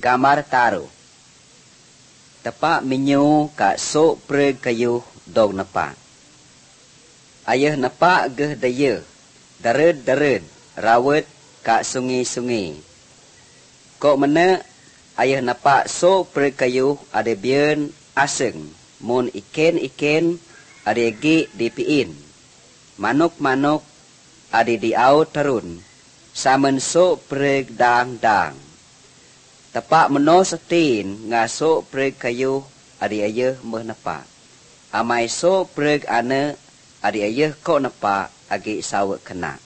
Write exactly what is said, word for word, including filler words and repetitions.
gambar taruh. Tepak minyu kak sok preg kayu dog nepak. Ayah nepak geh daya, dared-dared, rawat kak sungi-sungi. Kok mana ayah nepak sok preg kayu ada bian aseng, mun iken-iken ada egi dipiin. Manuk-manuk ada diau terun, samen sok preg dang-dang. Tepak meno setin ngasok preg kayu adi ayah meh nepak. Amai sok preg ane adi ayah kok nepak agi sawak kena.